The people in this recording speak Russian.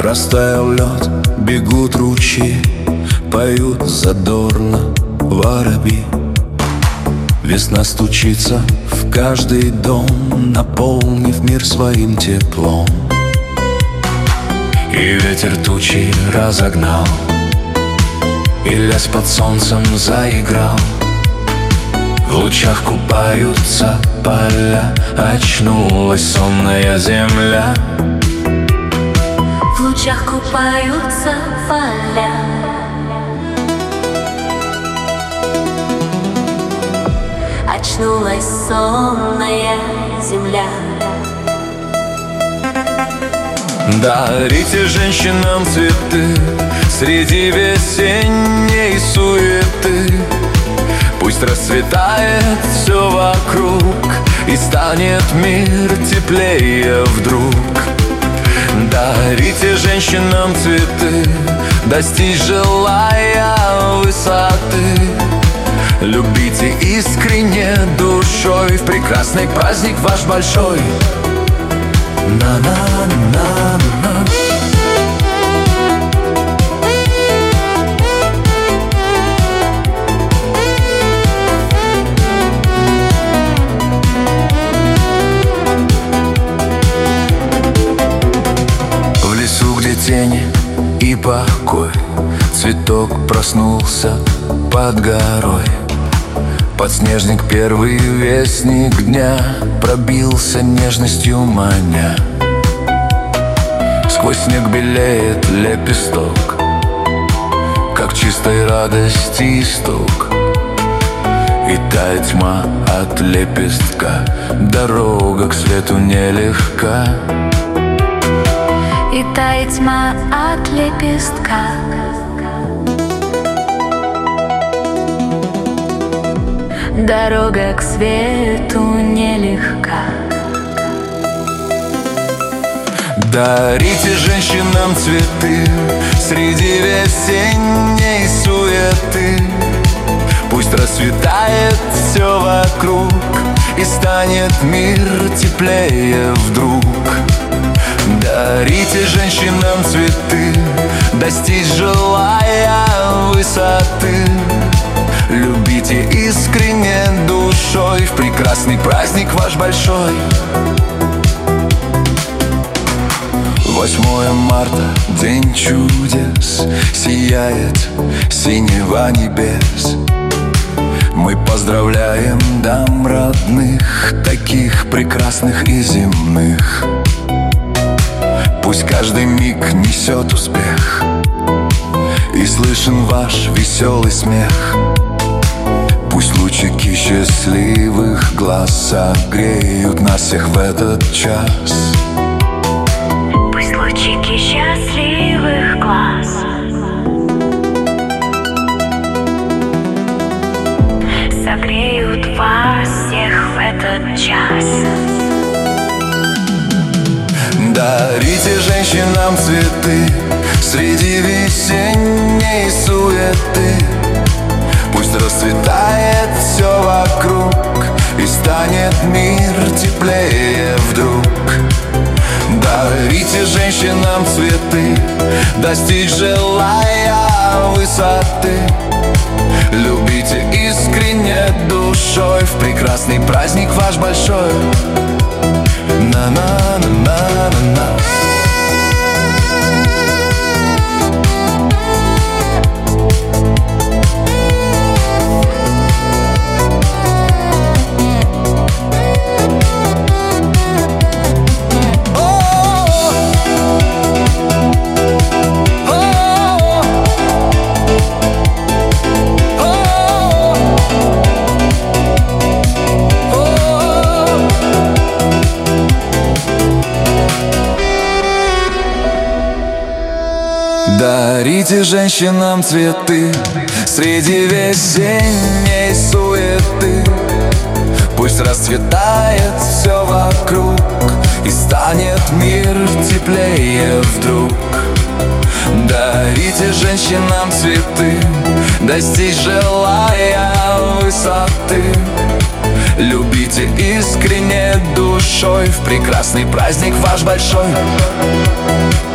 Растаял лед, бегут ручьи, поют задорно воробьи. Весна стучится в каждый дом, наполнив мир своим теплом. И ветер тучи разогнал, и лес под солнцем заиграл. В лучах купаются поля, очнулась сонная земля. В лучах купаются поля, очнулась сонная земля. Дарите женщинам цветы среди весенней суеты. Пусть расцветает все вокруг, и станет мир теплее вдруг. Дарите женщинам цветы, достичь желая высоты. Любите искренне душой, в прекрасный праздник ваш большой. На-на-на-на. В лесу, где тени и покой, цветок проснулся под горой. Подснежник, первый вестник дня, пробился нежностью маня. Сквозь снег белеет лепесток, как чистой радости исток. И тает тьма от лепестка, дорога к свету нелегка. И тает тьма от лепестка, дорога к свету нелегка. Дарите женщинам цветы среди весенней суеты. Пусть расцветает все вокруг, и станет мир теплее вдруг. Дарите женщинам цветы, достичь желая высоты. Любите искренне душой, в прекрасный праздник ваш большой. 8 марта, день чудес, сияет синева небес. Мы поздравляем дам родных, таких прекрасных и земных. Пусть каждый миг несет успех, и слышен ваш веселый смех. Пусть лучики счастливых глаз согреют нас всех в этот час. Пусть лучики счастливых глаз согреют вас всех в этот час. Дарите женщинам цветы среди весенней суеты. Пусть расцветает все вокруг, и станет мир теплее вдруг. Дарите женщинам цветы, достичь желая высоты. Любите искренне душой, в прекрасный праздник ваш большой. На-на-на-на-на-на. Дарите женщинам цветы среди весенней суеты. Пусть расцветает все вокруг, и станет мир теплее вдруг. Дарите женщинам цветы, достичь желая высоты. Любите искренне душой, в прекрасный праздник ваш большой.